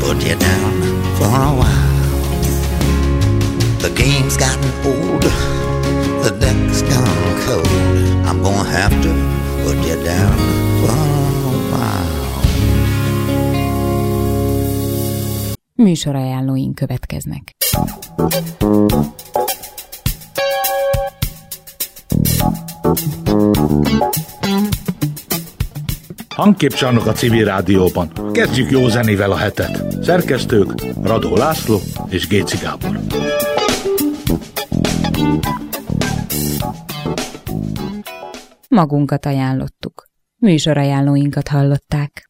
put you down for a while. The game's gotten old, the deck's gone cold. I'm gonna have to put you down for a while. Műsorajánlóink következnek. Hangképcsarnok a Civil Rádióban. Kezdjük jó zenével a hetet. Szerkesztők Radó László és Géci Gábor. Magunkat ajánlottuk. Műsorajánlóinkat hallották.